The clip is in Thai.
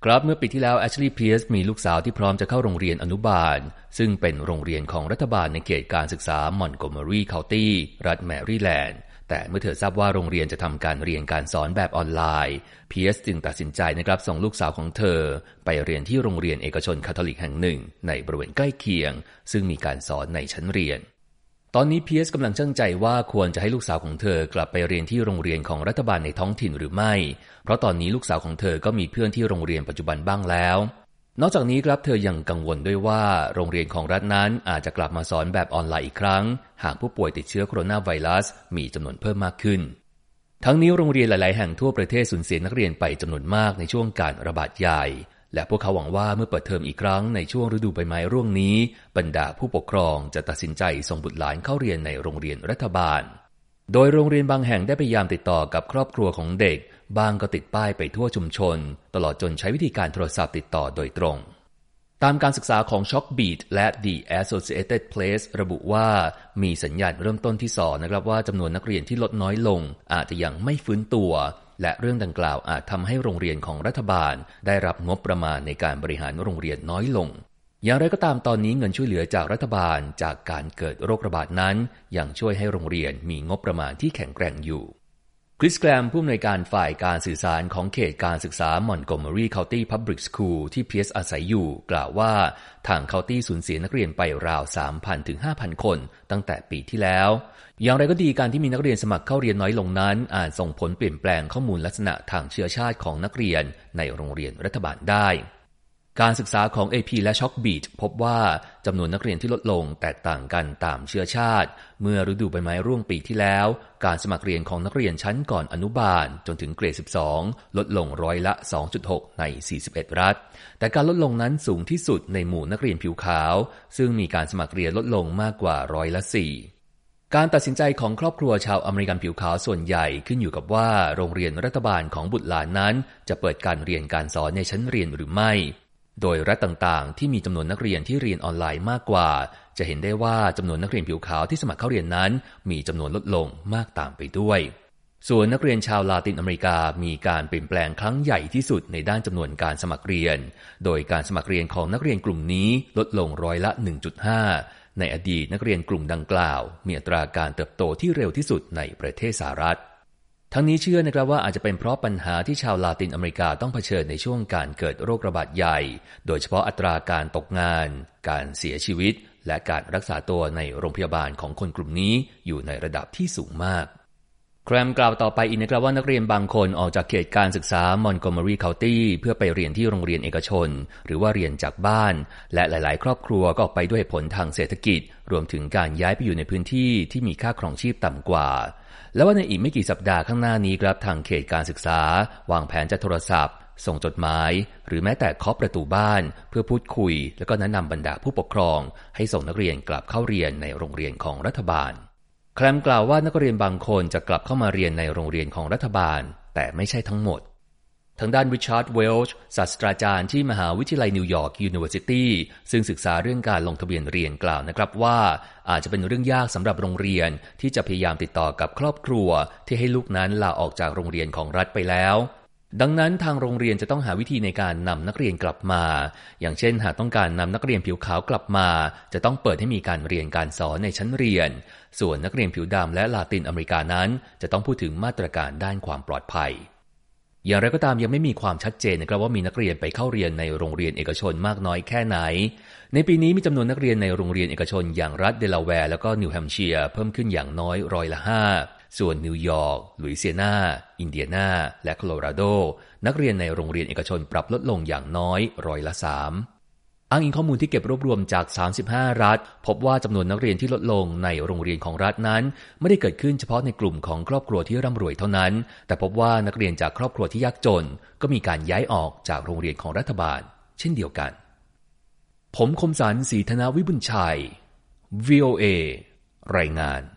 ครับเมื่อปีที่แล้วแอชลีย์ เพียร์สมีลูกสาวที่พร้อมจะเข้าโรงเรียนอนุบาลซึ่งเป็นโรงเรียนของรัฐบาลในเขตการศึกษามอนโกเมอรีเคานตี้รัฐแมรี่แลนด์แต่เมื่อเธอทราบว่าโรงเรียนจะทำการเรียนการสอนแบบออนไลน์เพียร์สจึงตัดสินใจนะครับส่งลูกสาวของเธอไปเรียนที่โรงเรียนเอกชนคาทอลิกแห่งหนึ่งในบริเวณใกล้เคียงซึ่งมีการสอนในชั้นเรียนตอนนี้เพียร์สกำลังชั่งใจว่าควรจะให้ลูกสาวของเธอกลับไปเรียนที่โรงเรียนของรัฐบาลในท้องถิ่นหรือไม่เพราะตอนนี้ลูกสาวของเธอก็มีเพื่อนที่โรงเรียนปัจจุบันบ้างแล้วนอกจากนี้ครับเธอยังกังวลด้วยว่าโรงเรียนของรัฐนั้นอาจจะกลับมาสอนแบบออนไลน์อีกครั้งหากผู้ป่วยติดเชื้อโคโรนาไวรัสมีจำนวนเพิ่มมากขึ้นทั้งนี้โรงเรียนหลายๆแห่งทั่วประเทศสูญเสียนักเรียนไปจำนวนมากในช่วงการระบาดใหญ่และพวกเขาหวังว่าเมื่อเปิดเทอมอีกครั้งในช่วงฤดูใบไม้ร่วงนี้บรรดาผู้ปกครองจะตัดสินใจส่งบุตรหลานเข้าเรียนในโรงเรียนรัฐบาลโดยโรงเรียนบางแห่งได้พยายามติดต่อกับครอบครัวของเด็กบางก็ติดป้ายไปทั่วชุมชนตลอดจนใช้วิธีการโทรศัพท์ติดต่อโดยตรงตามการศึกษาของ Shockbeat และ The Associated Press ระบุว่ามีสัญญาณเริ่มต้นที่สอนนะครับว่าจำนวนนักเรียนที่ลดน้อยลงอาจจะยังไม่ฟื้นตัวและเรื่องดังกล่าวอาจทำให้โรงเรียนของรัฐบาลได้รับงบประมาณในการบริหารโรงเรียนน้อยลงอย่างไรก็ตามตอนนี้เงินช่วยเหลือจากรัฐบาลจากการเกิดโรคระบาดนั้นยังช่วยให้โรงเรียนมีงบประมาณที่แข็งแกร่งอยู่คริสแกรมผู้อำนวยการฝ่ายการสื่อสารของเขตการศึกษามอนโกเมอรีเคานตี้พับลิกสคูลที่เพียร์สอาศัยอยู่กล่าวว่าทางเคานตี้สูญเสียนักเรียนไปราว 3,000 ถึง 5,000 คนตั้งแต่ปีที่แล้วอย่างไรก็ดีการที่มีนักเรียนสมัครเข้าเรียนน้อยลงนั้นอาจส่งผลเปลี่ยนแปลงข้อมูลลักษณะทางเชื้อชาติของนักเรียนในโรงเรียนรัฐบาลได้การศึกษาของ AP และ Shockbeat พบว่าจำนวนนักเรียนที่ลดลงแตกต่างกันตามเชื้อชาติเมื่อฤดูใบไม้ร่วงปีที่แล้วการสมัครเรียนของนักเรียนชั้นก่อนอนุบาลจนถึงเกรด 12 ลดลงร้อยละ 2.6 ใน 41 รัฐแต่การลดลงนั้นสูงที่สุดในหมู่นักเรียนผิวขาวซึ่งมีการสมัครเรียนลดลงมากกว่าร้อยละ 4การตัดสินใจของครอบครัวชาวอเมริกันผิวขาวส่วนใหญ่ขึ้นอยู่กับว่าโรงเรียนรัฐบาลของบุตรหลานนั้นจะเปิดการเรียนการสอนในชั้นเรียนหรือไม่โดยรัฐต่างๆที่มีจำนวนนักเรียนที่เรียนออนไลน์มากกว่าจะเห็นได้ว่าจำนวนนักเรียนผิวขาวที่สมัครเข้าเรียนนั้นมีจำนวนลดลงมากตามไปด้วยส่วนนักเรียนชาวลาตินอเมริกามีการเปลี่ยนแปลงครั้งใหญ่ที่สุดในด้านจำนวนการสมัครเรียนโดยการสมัครเรียนของนักเรียนกลุ่มนี้ลดลงร้อยละ 1.5 ในอดีตนักเรียนกลุ่มดังกล่าวมีอัตราการเติบโตที่เร็วที่สุดในประเทศสหรัฐทั้งนี้เชื่อนะครับว่าอาจจะเป็นเพราะปัญหาที่ชาวลาตินอเมริกาต้องเผชิญในช่วงการเกิดโรคระบาดใหญ่โดยเฉพาะอัตราการตกงานการเสียชีวิตและการรักษาตัวในโรงพยาบาลของคนกลุ่มนี้อยู่ในระดับที่สูงมากแครมกล่าวต่อไปอีกนะครับว่านักเรียนบางคนออกจากเขตการศึกษามอนโกเมอรีเคานตี้เพื่อไปเรียนที่โรงเรียนเอกชนหรือว่าเรียนจากบ้านและหลายๆครอบครัวก็ออกไปด้วยเหตุผลทางเศรษฐกิจรวมถึงการย้ายไปอยู่ในพื้นที่ที่มีค่าครองชีพต่ำกว่าและว่าในอีกไม่กี่สัปดาห์ข้างหน้านี้ครับทางเขตการศึกษาวางแผนจะโทรศัพท์ส่งจดหมายหรือแม้แต่เคาะประตูบ้านเพื่อพูดคุยแล้วก็แนะนำบรรดาผู้ปกครองให้ส่งนักเรียนกลับเข้าเรียนในโรงเรียนของรัฐบาลแคลมกล่าวว่านักเรียนบางคนจะกลับเข้ามาเรียนในโรงเรียนของรัฐบาลแต่ไม่ใช่ทั้งหมดทางด้านริชาร์ดเวลช์ศาสตราจารย์ที่มหาวิทยาลัยนิวยอร์กยูนิเวอร์ซิตี้ซึ่งศึกษาเรื่องการลงทะเบียนเรียนกล่าวนะครับว่าอาจจะเป็นเรื่องยากสำหรับโรงเรียนที่จะพยายามติดต่อกับครอบครัวที่ให้ลูกนั้นลาออกจากโรงเรียนของรัฐไปแล้วดังนั้นทางโรงเรียนจะต้องหาวิธีในการนำนักเรียนกลับมาอย่างเช่นหากต้องการนำนักเรียนผิวขาวกลับมาจะต้องเปิดให้มีการเรียนการสอนในชั้นเรียนส่วนนักเรียนผิวดำและลาตินอเมริกานั้นจะต้องพูดถึงมาตรการด้านความปลอดภัยอย่างไรก็ตามยังไม่มีความชัดเจนนะครับว่ามีนักเรียนไปเข้าเรียนในโรงเรียนเอกชนมากน้อยแค่ไหนในปีนี้มีจำนวนนักเรียนในโรงเรียนเอกชนอย่างรัฐเดลาแวร์แล้วก็นิวแฮมป์เชียร์เพิ่มขึ้นอย่างน้อยร้อยละ 5ส่วนนิวยอร์กลุยเซียนาอินเดียนาและโคโลราโดนักเรียนในโรงเรียนเอกชนปรับลดลงอย่างน้อยร้อยละ 3อ้างอิงข้อมูลที่เก็บรวบรวมจาก35รัฐพบว่าจำนวนนักเรียนที่ลดลงในโรงเรียนของรัฐนั้นไม่ได้เกิดขึ้นเฉพาะในกลุ่มของครอบครัวที่ร่ำรวยเท่านั้นแต่พบว่านักเรียนจากครอบครัวที่ยากจนก็มีการย้ายออกจากโรงเรียนของรัฐบาลเช่นเดียวกันผมคมสันต์ ศรีธนวิบุญชัย VOA รายงาน